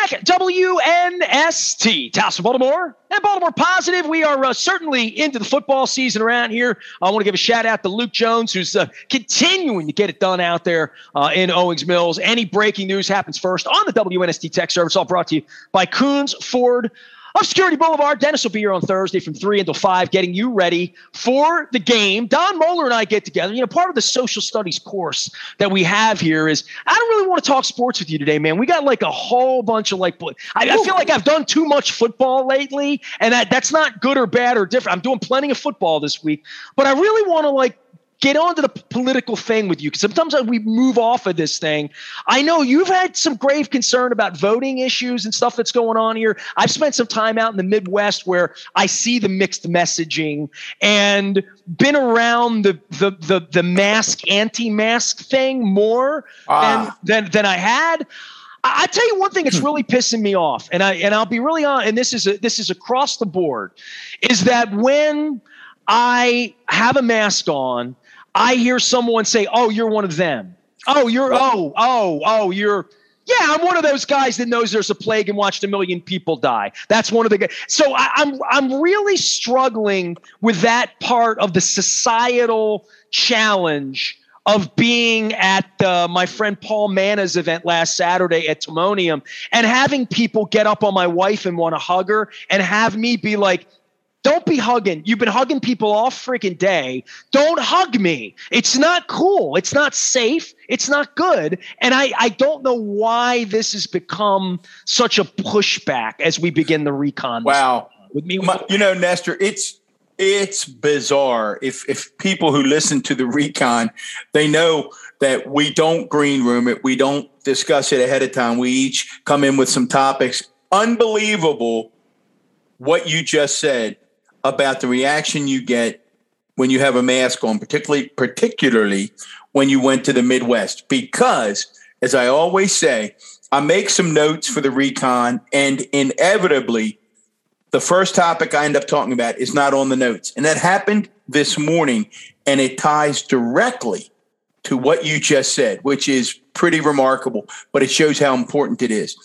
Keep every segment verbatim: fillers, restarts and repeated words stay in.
back. W N S T, Towson, Baltimore, and Baltimore Positive. We are uh, certainly into the football season around here. I want to give a shout out to Luke Jones, who's uh, continuing to get it done out there uh, in Owings Mills. Any breaking news happens first on the W N S T Tech Service, all brought to you by Coons Ford of Security Boulevard. Dennis will be here on Thursday from three until five, getting you ready for the game. Don Moeller and I get together. You know, part of the social studies course that we have here is I don't really want to talk sports with you today, man. We got like a whole bunch of like, I, I feel like I've done too much football lately, and that, that's not good or bad or different. I'm doing plenty of football this week, but I really want to like get onto the political thing with you, because sometimes we move off of this thing. I know you've had some grave concern about voting issues and stuff that's going on here. I've spent some time out in the Midwest where I see the mixed messaging and been around the the the, the mask, anti-mask thing more ah. than, than than I had. I tell you one thing that's really pissing me off, and I and I'll be really honest, and this is a, this is across the board, is that when I have a mask on, I hear someone say, "Oh, you're one of them. Oh, you're oh, oh, oh, you're yeah, I'm one of those guys that knows there's a plague and watched a million people die." That's one of the guys. So I, I'm I'm really struggling with that part of the societal challenge of being at uh, my friend Paul Manna's event last Saturday at Timonium and having people get up on my wife and want to hug her and have me be like, "Don't be hugging. You've been hugging people all freaking day. Don't hug me. It's not cool. It's not safe. It's not good." And I, I don't know why this has become such a pushback as we begin the recon. Wow. With me, My, you know, Nestor, it's it's bizarre. If if people who listen to the recon, they know that we don't green room it. We don't discuss it ahead of time. We each come in with some topics. Unbelievable what you just said about the reaction you get when you have a mask on, particularly particularly when you went to the Midwest. Because, as I always say, I make some notes for the recon, and inevitably, the first topic I end up talking about is not on the notes. And that happened this morning, and it ties directly to what you just said, which is pretty remarkable, but it shows how important it is.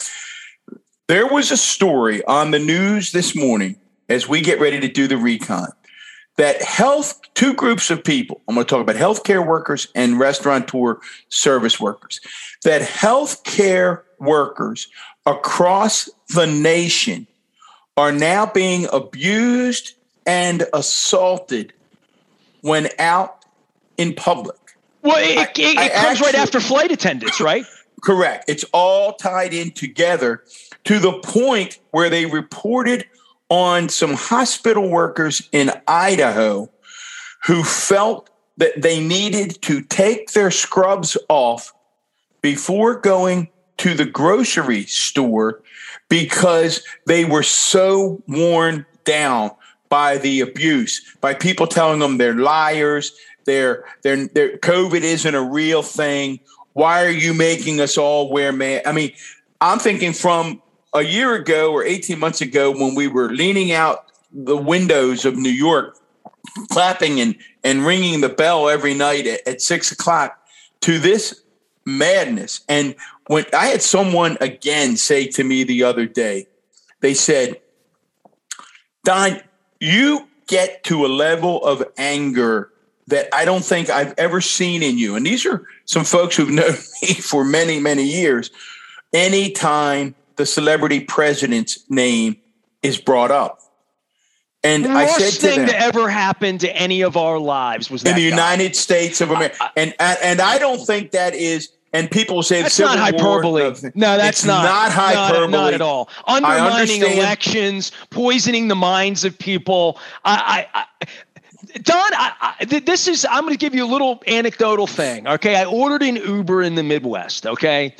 There was a story on the news this morning as we get ready to do the recon, that health, two groups of people, I'm going to talk about healthcare workers and restaurateur service workers, that healthcare workers across the nation are now being abused and assaulted when out in public. Well, it, I, it, it comes actually, right after flight attendants, right? Correct. It's all tied in together to the point where they reported on some hospital workers in Idaho who felt that they needed to take their scrubs off before going to the grocery store because they were so worn down by the abuse, by people telling them they're liars, they're, they're, they're, COVID isn't a real thing. Why are you making us all wear masks? I mean, I'm thinking from a year ago or eighteen months ago when we were leaning out the windows of New York, clapping and, and ringing the bell every night at, at six o'clock to this madness. And when I had someone again say to me the other day, they said, "Don, you get to a level of anger that I don't think I've ever seen in you." And these are some folks who've known me for many, many years. Anytime the celebrity president's name is brought up. And the I said worst to thing them, that ever happened to any of our lives was that in the guy. United States of America. I, and, and and I don't think that is, and people say that's the not hyperbole. Of, no, that's it's not, not hyperbole. Not, not at all. Undermining elections, poisoning the minds of people. I, I, I Don, I, I, this is, I'm going to give you a little anecdotal thing. Okay. I ordered an Uber in the Midwest. Okay.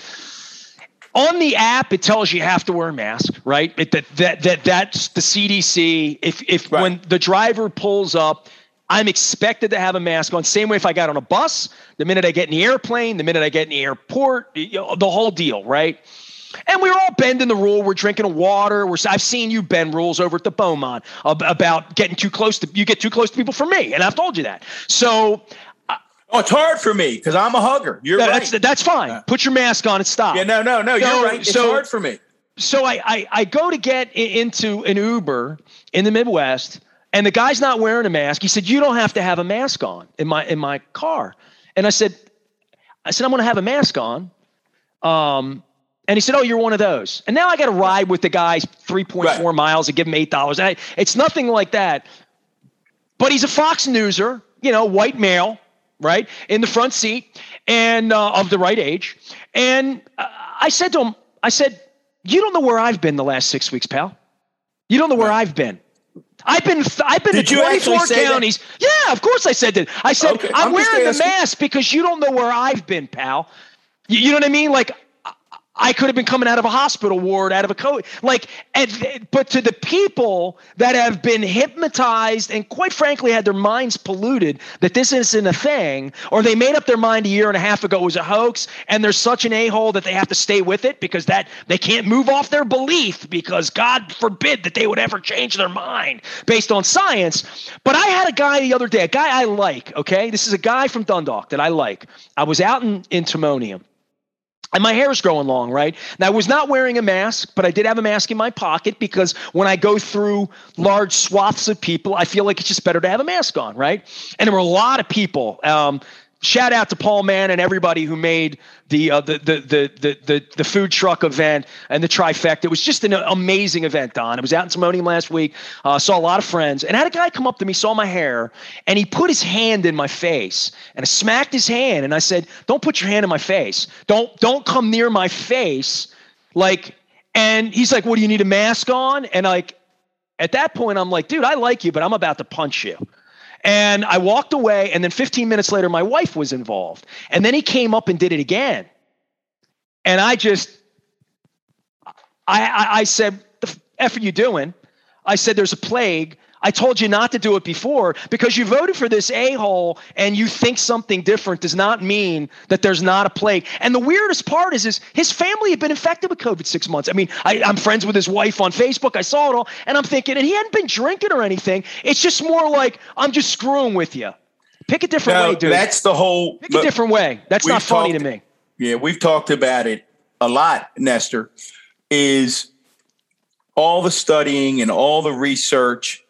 On the app, it tells you you have to wear a mask, right? It, that, that, that, that's the C D C. If, if right. when the driver pulls up, I'm expected to have a mask on. Same way if I got on a bus, the minute I get in the airplane, the minute I get in the airport, you know, the whole deal, right? And we were all bending the rule. We're drinking water. We're, I've seen you bend rules over at the Beaumont about getting too close to, you get too close to people for me. And I've told you that. So Oh, it's hard for me because I'm a hugger. You're that, right. That's, that's fine. Put your mask on and stop. Yeah, no, no, no. So, you're right. It's so, hard for me. so I, I, I go to get into an Uber in the Midwest, and the guy's not wearing a mask. He said, "You don't have to have a mask on in my in my car." And I said, I said, "I'm going to have a mask on." Um, and he said, "Oh, you're one of those." And now I got to ride with the guys three point four right. miles and give him eight dollars. I, it's nothing like that. But he's a Fox Newser, you know, white male, right, in the front seat, and uh, of the right age. And uh, I said to him, I said, "You don't know where I've been the last six weeks, pal. You don't know where right. I've been. I've been, I've been Did to twenty-four counties." That? Yeah, of course I said that. I said, okay, "I'm, I'm wearing the mask because you don't know where I've been, pal." You, you know what I mean? Like, I could have been coming out of a hospital ward, out of a COVID. Like, and, but to the people that have been hypnotized and quite frankly had their minds polluted that this isn't a thing, or they made up their mind a year and a half ago it was a hoax, and they're such an a-hole that they have to stay with it because that they can't move off their belief because God forbid that they would ever change their mind based on science. But I had a guy the other day, a guy I like, okay? This is a guy from Dundalk that I like. I was out in, in Timonium. And my hair is growing long, right? Now, I was not wearing a mask, but I did have a mask in my pocket because when I go through large swaths of people, I feel like it's just better to have a mask on, right? And there were a lot of people. Um, shout out to Paul Mann and everybody who made the, uh, the, the, the, the, the, the food truck event and the trifecta. It was just an amazing event, Don. I was out in Timonium last week, uh, saw a lot of friends, and I had a guy come up to me, saw my hair, and he put his hand in my face, and I smacked his hand, and I said, "Don't put your hand in my face. Don't, don't come near my face." Like, and he's like, "What, do you need a mask on?" And like, at that point, I'm like, "Dude, I like you, but I'm about to punch you." And I walked away, and then fifteen minutes later, my wife was involved. And then he came up and did it again. And I just, I, I, I said, "The F are you doing?" I said, "There's a plague. I told you not to do it before because you voted for this a-hole and you think something different does not mean that there's not a plague." And the weirdest part is, is his family had been infected with COVID six months. I mean, I, I'm friends with his wife on Facebook. I saw it all. And I'm thinking, and he hadn't been drinking or anything. It's just more like, I'm just screwing with you. Pick a different no, way, dude. That's the whole. Pick a different way. That's not funny talked, to me. Yeah, we've talked about it a lot, Nestor, is all the studying and all the research.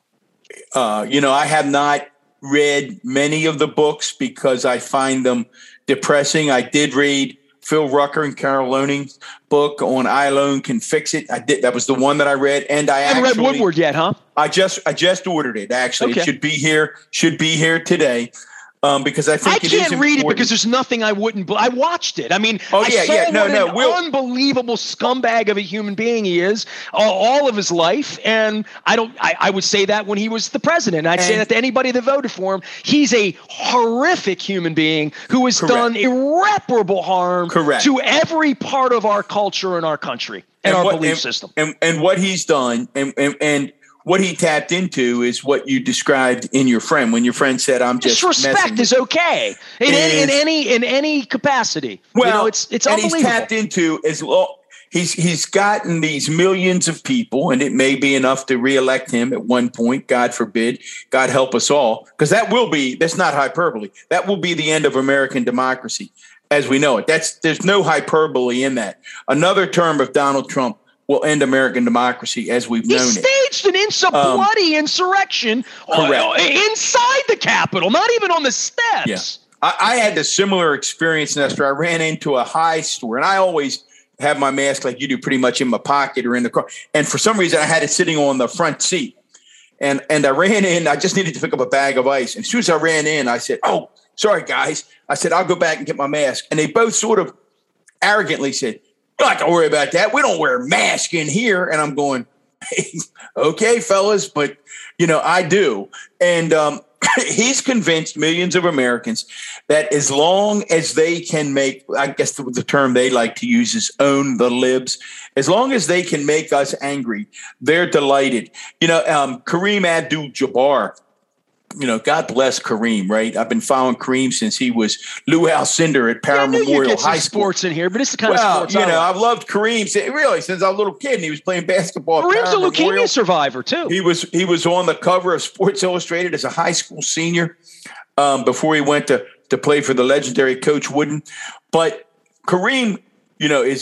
Uh, you know, I have not read many of the books because I find them depressing. I did read Phil Rucker and Carol Lowning's book on I Alone Can Fix It. I did. That was the one that I read, and I, I haven't actually, read Woodward yet, huh? I just I just ordered it. Actually, okay. It should be here. Should be here today. Um, because I think I it can't is read it because there's nothing I wouldn't. I watched it. I mean, oh I yeah, saw yeah, no, what no, an we'll, unbelievable scumbag of a human being he is uh, all of his life, and I don't. I, I would say that when he was the president, I'd and, say that to anybody that voted for him. He's a horrific human being who has correct. done irreparable harm correct. to every part of our culture and our country and, and our what, belief and, system. And, and what he's done, and and. and what he tapped into is what you described in your friend when your friend said, "I'm just disrespect is okay in, is, any, in any in any capacity." Well, you know, it's it's and unbelievable. He's tapped into as long he's he's gotten these millions of people, and it may be enough to reelect him at one point. God forbid, God help us all, because that will be that's not hyperbole. That will be the end of American democracy as we know it. That's there's no hyperbole in that. Another term of Donald Trump will end American democracy as we've he known it. He staged an ins- um, bloody insurrection correct. inside the Capitol, not even on the steps. Yeah. I, I had a similar experience, Nestor. I ran into a high store, and I always have my mask like you do pretty much in my pocket or in the car. And for some reason, I had it sitting on the front seat. And, and I ran in. I just needed to pick up a bag of ice. And as soon as I ran in, I said, "Oh, sorry, guys." I said, "I'll go back and get my mask." And they both sort of arrogantly said, "You don't have to worry about that. We don't wear a mask in here." And I'm going, "Hey, okay, fellas, but, you know, I do." And um, he's convinced millions of Americans that as long as they can make, I guess the, the term they like to use is own the libs, as long as they can make us angry, they're delighted. You know, um, Kareem Abdul-Jabbar, you know, God bless Kareem, right? I've been following Kareem since he was Lou Alcindor at Parra yeah, Memorial you High School. Sports in here, but it's the kind well, of sports you I know, like. I've loved Kareem really since I was a little kid, and he was playing basketball. Kareem's at a Parra leukemia Memorial. survivor too. He was he was on the cover of Sports Illustrated as a high school senior um, before he went to to play for the legendary Coach Wooden. But Kareem, you know, is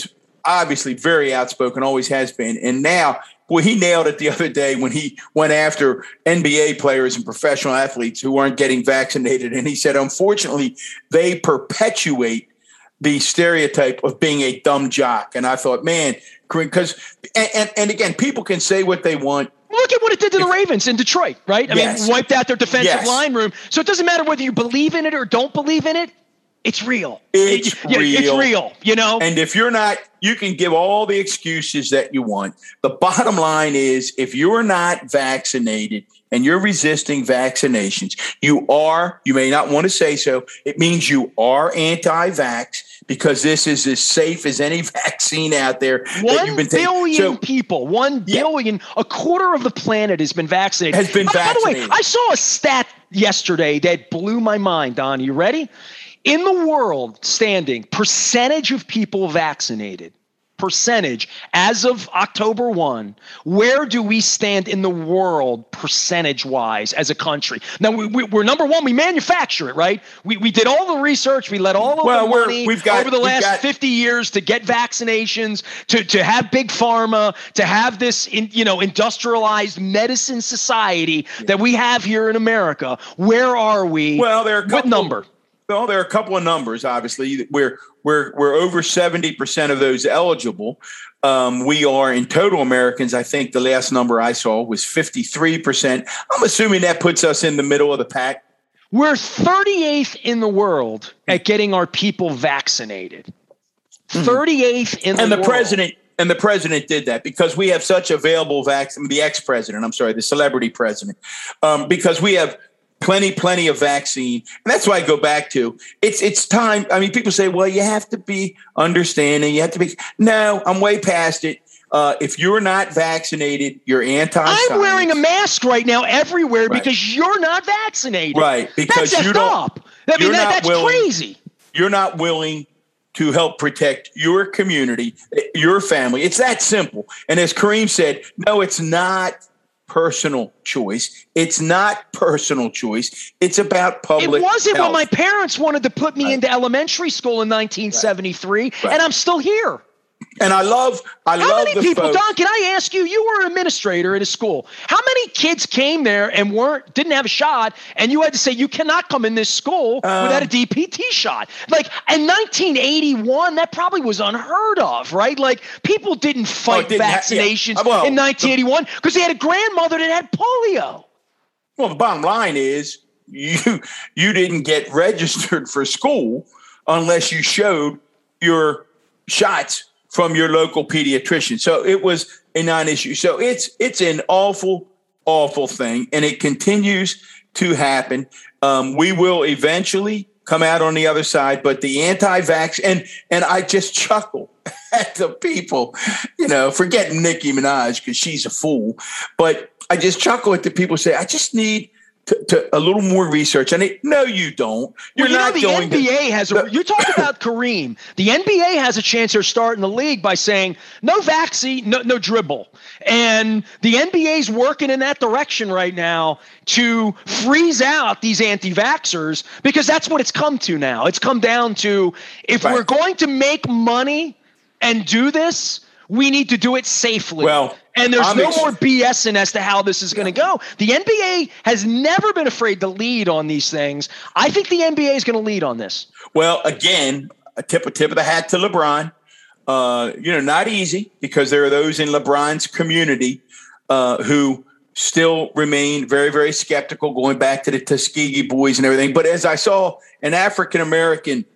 obviously very outspoken, always has been. And now, boy, he nailed it the other day when he went after N B A players and professional athletes who aren't getting vaccinated. And he said, unfortunately, they perpetuate the stereotype of being a dumb jock. And I thought, man, because and, and, and again, people can say what they want. Look at what it did to the Ravens in Detroit, right? I yes. mean, wiped out their defensive yes. line room. So it doesn't matter whether you believe in it or don't believe in it. It's real. It's it, real. It's real, you know? And if you're not, you can give all the excuses that you want. The bottom line is, if you're not vaccinated and you're resisting vaccinations, you are, you may not want to say so, it means you are anti-vax, because this is as safe as any vaccine out there. One that you've been taking. billion So, people, one yeah. billion, a quarter of the planet has been vaccinated. Has been by, vaccinated. By the way, I saw a stat yesterday that blew my mind, Don. You ready? In the world, standing percentage of people vaccinated, percentage as of October first, where do we stand in the world percentage-wise as a country? Now, we, we, we're number one. We manufacture it, right? We we did all the research. We let all of well, the money we've got, over the last got, fifty years to get vaccinations, to, to have big pharma, to have this in, you know, industrialized medicine society yeah. that we have here in America. Where are we? Well, there are a couple, what number? Well, there are a couple of numbers, obviously. We're we're we're over seventy percent of those eligible. Um, we are in total Americans. I think the last number I saw was fifty-three percent. I'm assuming that puts us in the middle of the pack. We're thirty-eighth in the world at getting our people vaccinated. thirty-eighth in the and the world. president and the president did that because we have such available vaccine. The ex-president, I'm sorry, the celebrity president, um, because we have plenty, plenty of vaccine. And that's why I go back to it's it's time. I mean, people say, well, you have to be understanding. You have to be. No, I'm way past it. Uh, if you're not vaccinated, you're anti-science. I'm wearing a mask right now everywhere right. because you're not vaccinated. Right. Because that's you don't, up. I mean, that, that's willing, crazy. You're not willing to help protect your community, your family. It's that simple. And as Kareem said, no, it's not personal choice. It's not personal choice. It's about public It wasn't health. when my parents wanted to put me right. into elementary school in nineteen seventy-three, right. and I'm still here. And I love, I How love many the people, folks. Don, can I ask you, you were an administrator at a school. How many kids came there and weren't, didn't have a shot, and you had to say, you cannot come in this school um, without a D P T shot? Like, in nineteen eighty-one, that probably was unheard of, right? Like, people didn't fight oh, didn't vaccinations ha- yeah. well, in nineteen eighty-one because they had a grandmother that had polio. Well, the bottom line is you, you didn't get registered for school unless you showed your shots from your local pediatrician. So it was a non-issue. So it's it's an awful, awful thing, and it continues to happen. Um, we will eventually come out on the other side, but the anti-vax, and and I just chuckle at the people, you know, forget Nicki Minaj because she's a fool, but I just chuckle at the people who say, I just need To, to a little more research. And it, no, you don't. You're well, you not know, the going N B A to, has a, you talk about Kareem. The N B A has a chance of starting the league by saying no vaccine, no, no dribble. And the N B A is working in that direction right now to freeze out these anti-vaxxers because that's what it's come to now. It's come down to if right. we're going to make money and do this, we need to do it safely. Well, and there's I'm no ex- more BSing as to how this is going to go. The N B A has never been afraid to lead on these things. I think the N B A is going to lead on this. Well, again, a tip, a tip of the hat to LeBron. Uh, you know, not easy because there are those in LeBron's community uh, who still remain very, very skeptical, going back to the Tuskegee boys and everything. But as I saw an African-American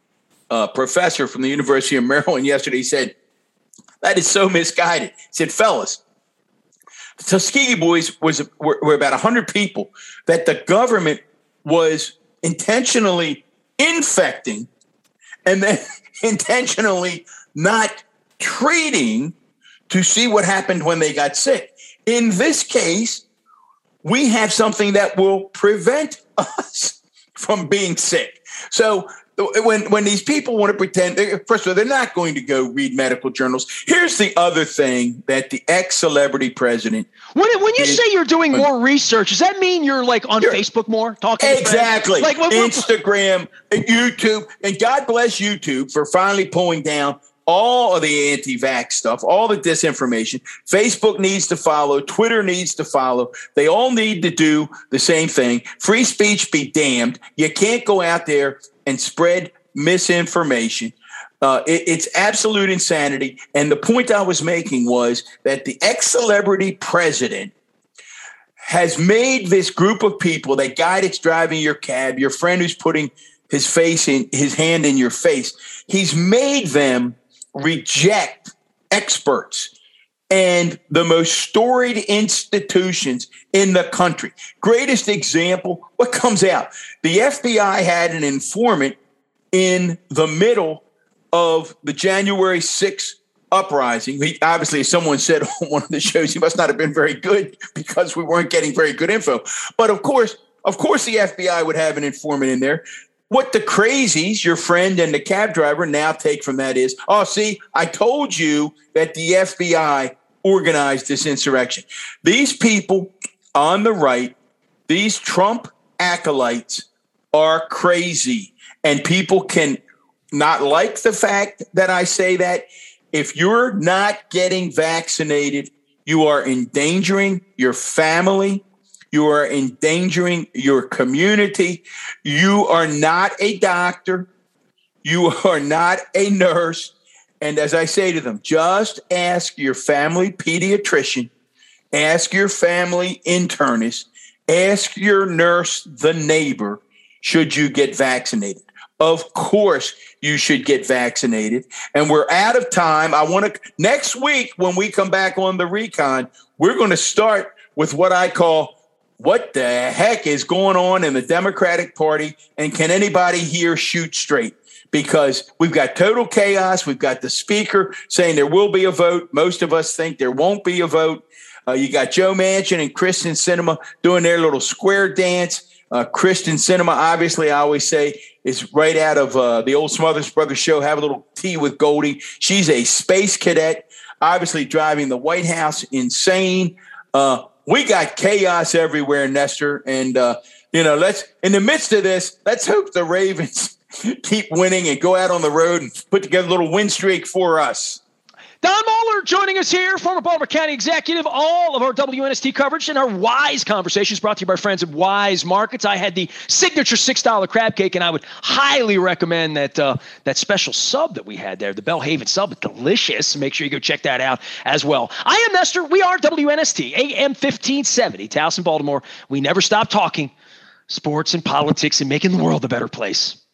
uh, professor from the University of Maryland yesterday, he said, that is so misguided. He said, fellas, the Tuskegee boys was were, were about one hundred people that the government was intentionally infecting and then intentionally not treating to see what happened when they got sick. In this case, we have something that will prevent us from being sick. So When when these people want to pretend, first of all, they're not going to go read medical journals. Here's the other thing that the ex-celebrity president. When when you is, say you're doing more research, does that mean you're like on Facebook more talking? Exactly. Like what, Instagram, YouTube, and God bless YouTube for finally pulling down all of the anti-vax stuff, all the disinformation. Facebook needs to follow. Twitter needs to follow. They all need to do the same thing. Free speech be damned. You can't go out there and spread misinformation. Uh, it, it's absolute insanity. And the point I was making was that the ex-celebrity president has made this group of people, that guy that's driving your cab, your friend who's putting his face in his hand in your face, he's made them reject experts and the most storied institutions in the country. Greatest example, what comes out? The F B I had an informant in the middle of the January sixth uprising. He, obviously, as someone said on one of the shows, he must not have been very good because we weren't getting very good info. But of course, of course, the F B I would have an informant in there. What the crazies, your friend and the cab driver, now take from that is, oh, see, I told you that the F B I organized this insurrection. These people on the right, these Trump acolytes, are crazy. And people can not like the fact that I say that. If you're not getting vaccinated, you are endangering your family. You are endangering your community. You are not a doctor. You are not a nurse. And as I say to them, just ask your family pediatrician, ask your family internist, ask your nurse, the neighbor, should you get vaccinated? Of course, you should get vaccinated. And we're out of time. I want to next week when we come back on the Recon, we're going to start with what I call what the heck is going on in the Democratic Party, and can anybody here shoot straight? Because we've got total chaos. We've got the speaker saying there will be a vote. Most of us think there won't be a vote. Uh, you got Joe Manchin and Kristen Sinema doing their little square dance. Uh, Kristen Sinema, obviously, I always say, is right out of uh, the old Smothers Brothers show, Have a Little Tea with Goldie. She's a space cadet, obviously driving the White House insane. Uh, we got chaos everywhere, Nestor. And, uh, you know, let's in the midst of this, let's hope the Ravens keep winning and go out on the road and put together a little win streak for us. Don Moeller joining us here, former Baltimore County executive. All of our W N S T coverage and our Wise conversations brought to you by our friends at Wise Markets. I had the signature six dollar crab cake, and I would highly recommend that uh, that special sub that we had there, the Bellhaven sub. It's delicious. Make sure you go check that out as well. I am Nestor. We are W N S T, A M fifteen seventy, Towson, Baltimore. We never stop talking sports and politics and making the world a better place.